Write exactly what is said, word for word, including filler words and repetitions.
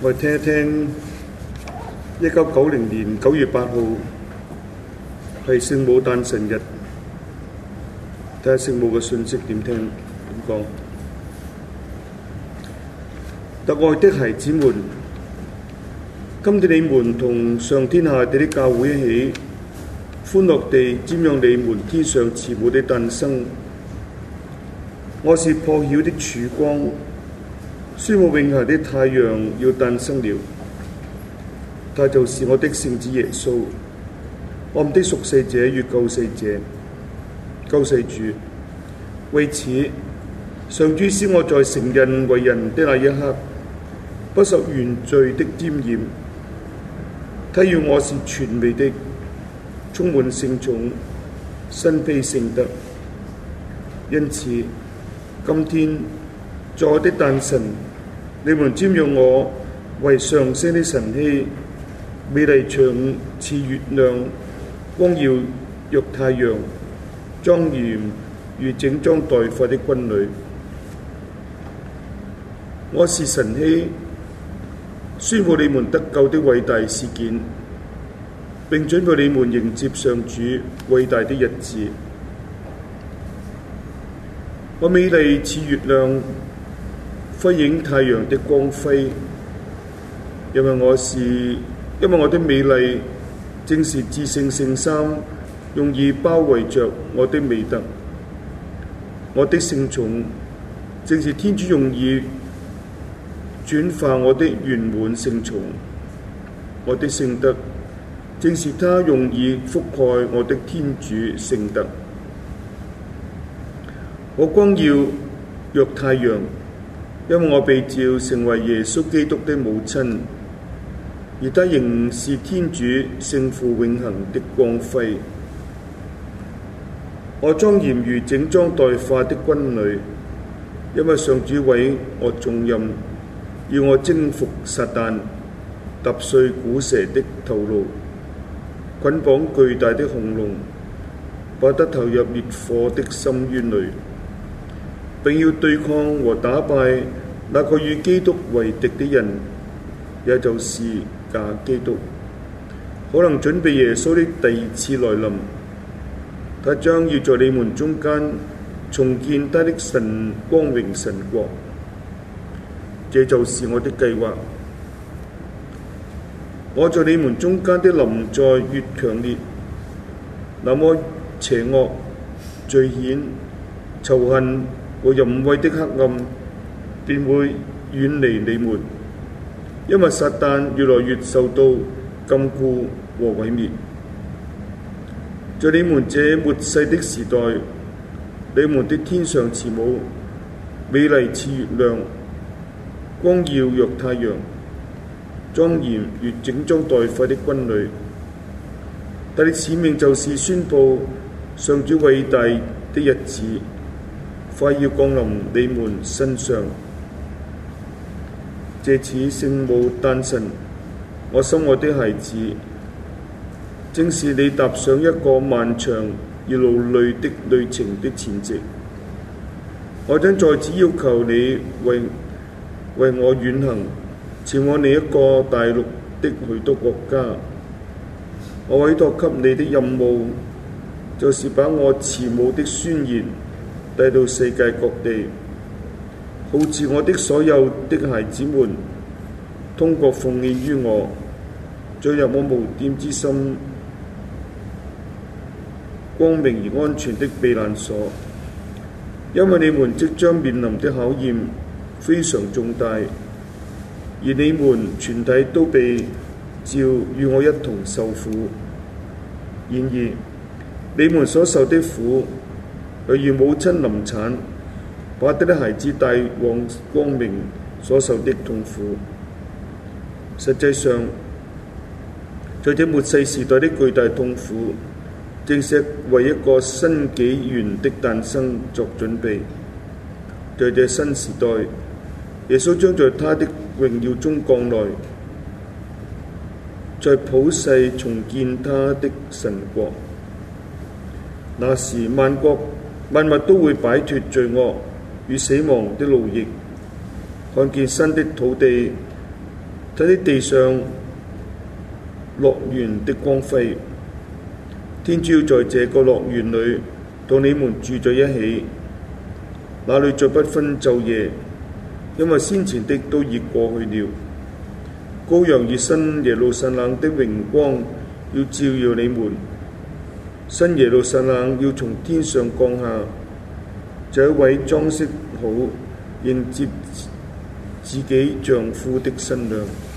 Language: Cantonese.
我哋聽一聽一九九零年九月八號係聖母誕辰日，睇下聖母嘅信息點聽點講。特愛的孩子們，今天你們同上天下地的教會一起，歡樂地瞻仰你們天上慈母的誕生。我是破曉的曙光，宣佈永恆的太陽要誕生了。他就是我的聖子耶穌，我們的贖世者與救世者、救世主。為此，上主使我在承認為人的那一刻，不受原罪的沾染。他要我是全美的，充滿聖寵，身披聖德。因此，今天在我的誕辰，你們瞻仰我為上升的晨曦，美麗長似月亮，光耀若太陽，莊嚴如整裝待發的軍旅。我是晨曦，宣佈你們得救的偉大事件，並準備你們迎接上主偉大的日子。我美麗似月亮，輝映太陽的光輝，因為我是因為我的美麗正是至聖聖衫用以包圍着我的美德，我的聖寵正是天主用以轉化我的圓滿聖寵，我的聖德正是他用以覆蓋我的天主聖德。我光耀若太陽，因為我被召成為耶穌基督的母親，而他仍是天主聖父永恆的光輝。我莊嚴如整裝待發的軍旅，因為上主委我重任，要我征服撒旦，踏碎古蛇的頭顱，捆綁巨大的紅龍，把它投入烈火的深淵裏，並要對抗和打敗那個與基督為敵的人，也就是假基督。可能準備耶穌的第二次來臨，他將要在你們中間重建他的神光榮神國。這就是我的計劃。我在你們中間的臨在越強烈，那麼邪惡、罪愆、仇恨和淫穢的黑暗便會遠離你們，因為撒旦越來越受到禁錮和毀滅。在你們這末世的時代，你們的天上慈母美麗似月亮，光耀若太陽，莊嚴如整裝待發的軍旅。他的使命就是宣佈上主偉大的日子快要降臨你們身上。借此聖母誕辰，我心愛的孩子，正是你踏上一個漫長而勞累的旅程的前夕。我將在此要求你為為我遠行，前往另一個大陸的許多國家。我委託給你的任務，就是把我慈母的宣言帶到世界各地，號召我的所有的孩子們，通過奉獻於我，進入我無玷之心、光明而安全的避難所。因為你們即將面臨的考驗非常重大，而你們全體都被召與我一同受苦。然而，你們所受的苦，例如母親臨產，把他的孩子帶往光明所受的痛苦。實際上，在這末世時代的巨大痛苦，正是為一個新紀元的誕生作準備。在這新時代，耶穌將在他的榮耀中降來，在普世重建他的神國。那時萬國萬物都會擺脫罪惡與死亡的奴役，看見新的土地睇啲地上樂園的光輝。天主要在這個樂園裏同你們住在一起，那裏再不分晝夜，因為先前的都已過去了。羔羊以新耶路撒冷的榮光要照耀你們，新耶路撒冷要從天上降下，這一位裝飾好迎接自己丈夫的新娘。